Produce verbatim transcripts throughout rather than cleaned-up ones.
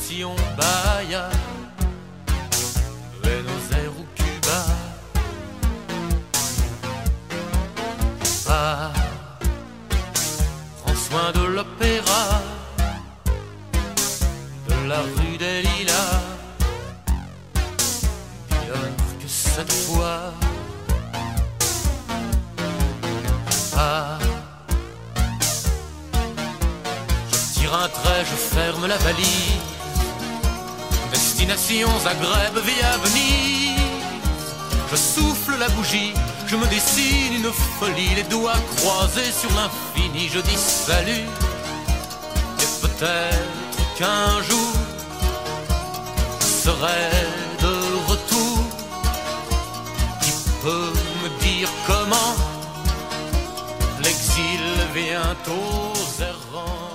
Destination Bahia, Buenos Aires ou Cuba. Ah, prends soin de l'opéra, de la rue des Lilas. Bien que cette fois, ah, je tire un trait, je ferme la valise. Destination Zagreb via Venise. Je souffle la bougie, je me dessine une folie, les doigts croisés sur l'infini. Je dis salut, et peut-être qu'un jour je serai de retour. Qui peut me dire comment l'exil vient aux errants?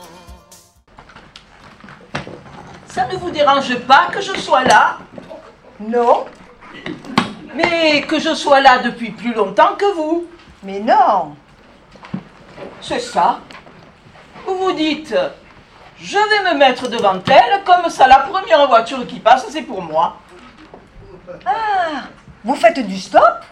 Ça ne vous dérange pas que je sois là? Non. Mais que je sois là depuis plus longtemps que vous? Mais non. C'est ça. Vous vous dites, je vais me mettre devant elle, comme ça la première voiture qui passe, c'est pour moi. Ah, vous faites du stop?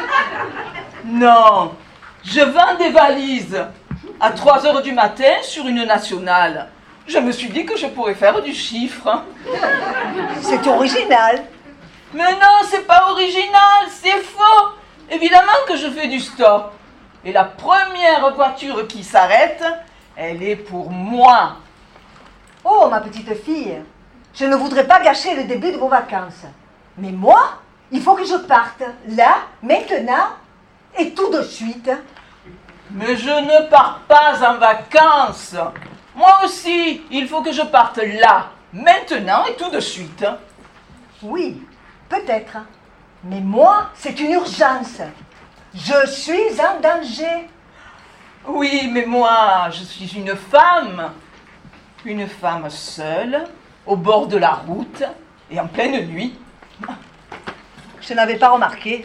Non, je vends des valises à trois heures du matin sur une nationale. Je me suis dit que je pourrais faire du chiffre. C'est original. Mais non, c'est pas original, c'est faux. Évidemment que je fais du stop. Et la première voiture qui s'arrête, elle est pour moi. Oh, ma petite fille, je ne voudrais pas gâcher le début de vos vacances. Mais moi, il faut que je parte, là, maintenant, et tout de suite. Mais je ne pars pas en vacances. Moi aussi, il faut que je parte là, maintenant et tout de suite. Oui, peut-être. Mais moi, c'est une urgence. Je suis en danger. Oui, mais moi, je suis une femme. Une femme seule, au bord de la route, et en pleine nuit. Je n'avais pas remarqué.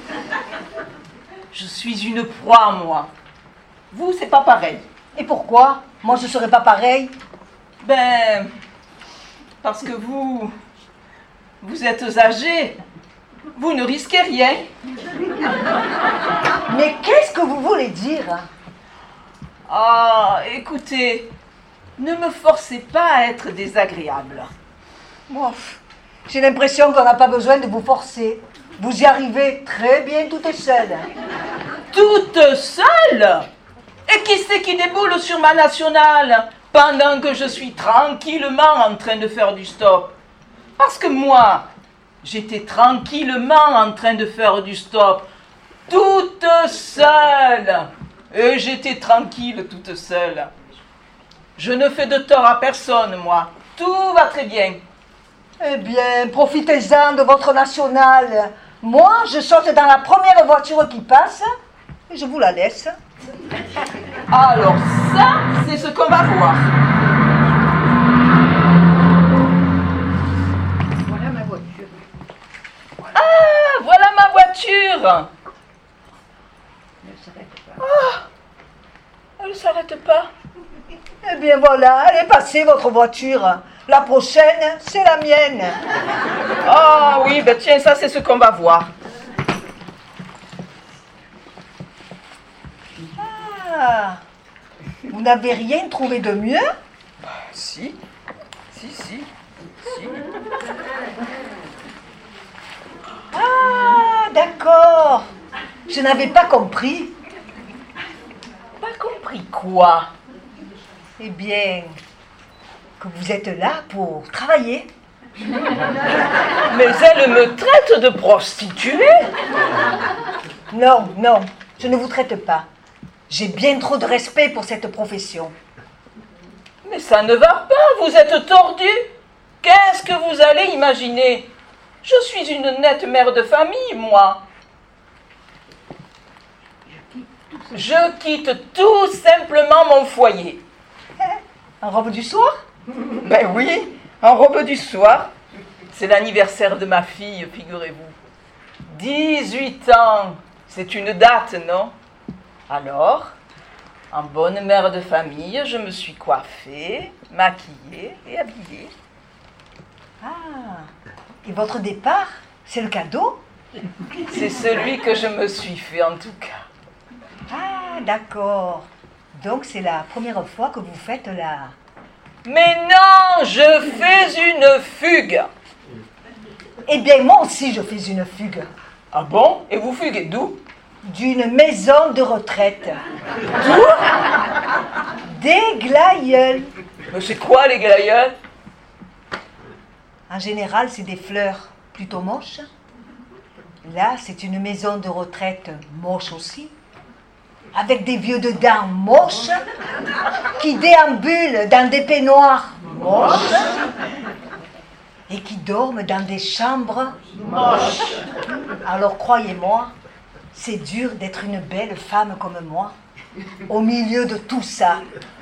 Je suis une proie, moi. Vous, c'est pas pareil. Et pourquoi? Moi, je ne serais pas pareil. Ben, parce que vous, vous êtes âgé. Vous ne risquez rien. Mais qu'est-ce que vous voulez dire? Ah, écoutez, ne me forcez pas à être désagréable. Bon, j'ai l'impression qu'on n'a pas besoin de vous forcer. Vous y arrivez très bien toute seule. Toute seule? Et qui c'est qui déboule sur ma nationale pendant que je suis tranquillement en train de faire du stop? Parce que moi, j'étais tranquillement en train de faire du stop, toute seule. Et j'étais tranquille toute seule. Je ne fais de tort à personne, moi. Tout va très bien. Eh bien, profitez-en de votre nationale. Moi, je saute dans la première voiture qui passe et je vous la laisse. Alors ça, c'est ce qu'on va voir. Voilà ma voiture. Ah, voilà ma voiture. Ne s'arrête pas. Ah, elle ne s'arrête pas. Eh bien voilà, elle est passée votre voiture. La prochaine, c'est la mienne. Ah oui, ben tiens, ça c'est ce qu'on va voir. Ah, vous n'avez rien trouvé de mieux? Si, si, si, si. Ah, d'accord. Je n'avais pas compris. Pas compris quoi? Eh bien, que vous êtes là pour travailler. Mais elle me traite de prostituée? Non, non, je ne vous traite pas. J'ai bien trop de respect pour cette profession. Mais ça ne va pas, vous êtes tordu. Qu'est-ce que vous allez imaginer? Je suis une nette mère de famille, moi. Je quitte tout simplement mon foyer. En robe du soir? Ben oui, en robe du soir. C'est l'anniversaire de ma fille, figurez-vous. dix-huit ans, c'est une date, non? Alors, en bonne mère de famille, je me suis coiffée, maquillée et habillée. Ah, et votre départ, c'est le cadeau? C'est celui que je me suis fait en tout cas. Ah, d'accord. Donc c'est la première fois que vous faites la... Mais non, je fais une fugue. Eh bien, moi aussi, je fais une fugue. Ah bon? Et vous fuguez d'où? D'une maison de retraite. D'où? Des Glaïeuls. Mais c'est quoi les glaïeuls? En général, c'est des fleurs plutôt moches. Là, c'est une maison de retraite moche aussi, avec des vieux dedans moches, qui déambulent dans des peignoirs moches, et qui dorment dans des chambres moches. Alors croyez-moi, c'est dur d'être une belle femme comme moi, au milieu de tout ça.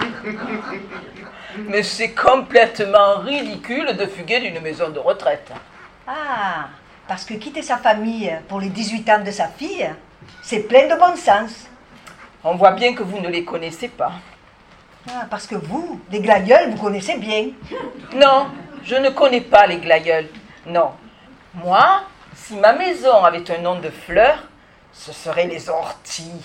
Mais c'est complètement ridicule de fuguer d'une maison de retraite. Ah, parce que quitter sa famille pour les dix-huit ans de sa fille, c'est plein de bon sens. On voit bien que vous ne les connaissez pas. Ah, parce que vous, les Glaïeuls, vous connaissez bien. Non, je ne connais pas les glaïeuls. Non. Moi, si ma maison avait un nom de fleurs, ce serait les orties.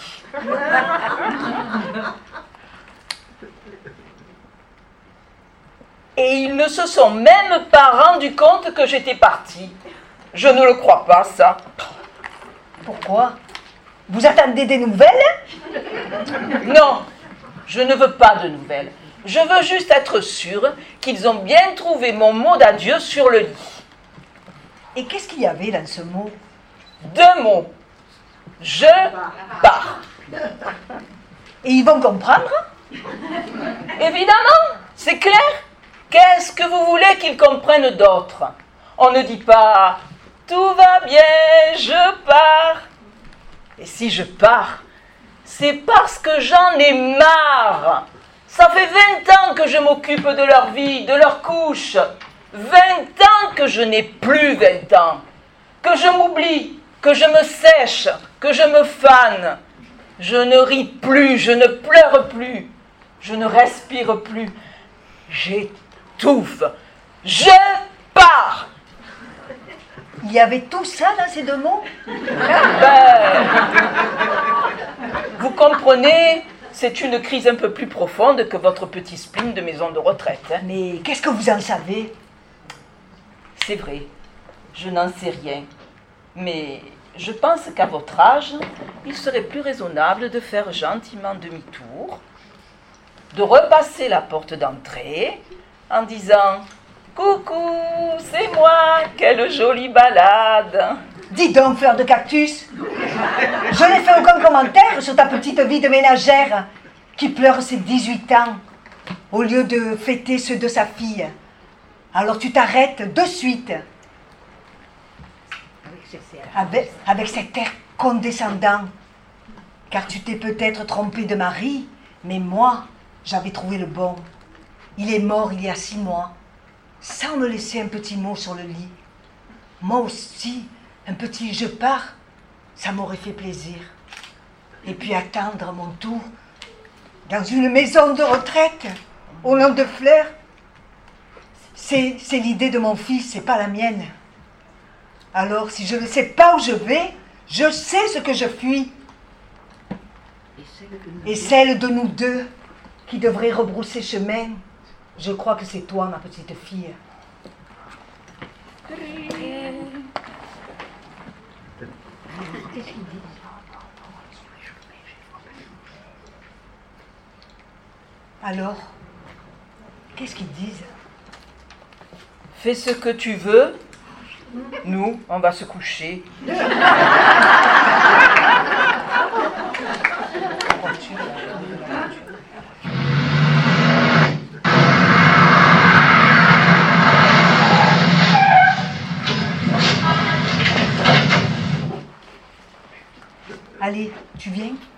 Et ils ne se sont même pas rendus compte que j'étais partie. Je ne le crois pas, ça. Pourquoi? Vous attendez des nouvelles? Non, je ne veux pas de nouvelles. Je veux juste être sûre qu'ils ont bien trouvé mon mot d'adieu sur le lit. Et qu'est-ce qu'il y avait dans ce mot? Deux mots. Je pars. Et ils vont comprendre? Évidemment, c'est clair. Qu'est-ce que vous voulez qu'ils comprennent d'autre? On ne dit pas « tout va bien, je pars ». Et si je pars, c'est parce que j'en ai marre. Ça fait vingt ans que je m'occupe de leur vie, de leur couche. Vingt ans que je n'ai plus vingt ans. Que je m'oublie, que je me sèche, que je me fane. Je ne ris plus, je ne pleure plus. Je ne respire plus. J'étouffe. Je pars. Il y avait tout ça dans ces deux mots? Ben, vous comprenez, c'est une crise un peu plus profonde que votre petit spleen de maison de retraite. Hein. Mais qu'est-ce que vous en savez? C'est vrai, je n'en sais rien. Mais je pense qu'à votre âge, il serait plus raisonnable de faire gentiment demi-tour, de repasser la porte d'entrée en disant « Coucou, c'est moi, quelle jolie balade !» Dis donc, fleur de cactus, je n'ai fait aucun commentaire sur ta petite vie de ménagère qui pleure ses dix-huit ans au lieu de fêter ceux de sa fille. Alors tu t'arrêtes de suite. Avec, avec cet air condescendant, car tu t'es peut-être trompé de mari, mais moi, j'avais trouvé le bon. Il est mort il y a six mois, sans me laisser un petit mot sur le lit. Moi aussi, un petit « je pars », ça m'aurait fait plaisir. Et puis attendre mon tour dans une maison de retraite, au nom de fleurs, c'est, c'est l'idée de mon fils, c'est pas la mienne. Alors, si je ne sais pas où je vais, je sais ce que je fuis. Et celle de nous deux qui devrait rebrousser chemin, je crois que c'est toi, ma petite fille. Alors, qu'est-ce qu'ils disent? Fais ce que tu veux. Nous, on va se coucher. Allez, tu viens?